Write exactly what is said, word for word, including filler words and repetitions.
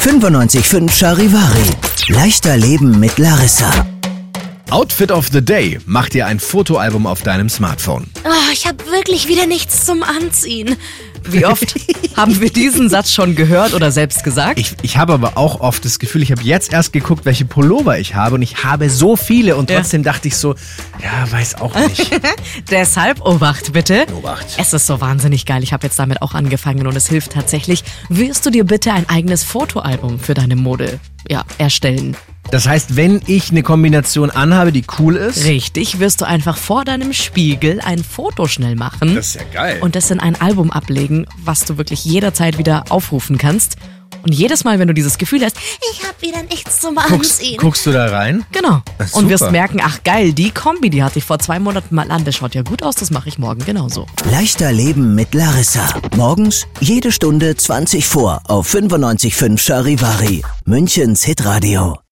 fünfundneunzig Komma fünf Charivari. Leichter Leben mit Larissa. Outfit of the Day. Mach dir ein Fotoalbum auf deinem Smartphone. Oh, ich habe wirklich wieder nichts zum Anziehen. Wie oft haben wir diesen Satz schon gehört oder selbst gesagt? Ich, ich habe aber auch oft das Gefühl, ich habe jetzt erst geguckt, welche Pullover ich habe und ich habe so viele und trotzdem ja. dachte ich so, ja, weiß auch nicht. Deshalb Obacht bitte. Obacht. Es ist so wahnsinnig geil. Ich habe jetzt damit auch angefangen und es hilft tatsächlich. Wirst du dir bitte ein eigenes Fotoalbum für deine Mode ja, erstellen? Das heißt, wenn ich eine Kombination anhabe, die cool ist? Richtig, wirst du einfach vor deinem Spiegel ein Foto schnell machen. Das ist ja geil. Und das in ein Album ablegen, was du wirklich jederzeit wieder aufrufen kannst. Und jedes Mal, wenn du dieses Gefühl hast, Ich habe wieder nichts zum guckst, Anziehen. guckst du da rein? genau. Das ist Und wirst super. merken, ach geil, die Kombi, die hatte ich vor zwei Monaten mal an, das schaut ja gut aus, das mache ich morgen genauso. Leichter Leben mit Larissa. Morgens jede Stunde zwanzig vor auf fünfundneunzig Komma fünf Charivari. Münchens Hitradio.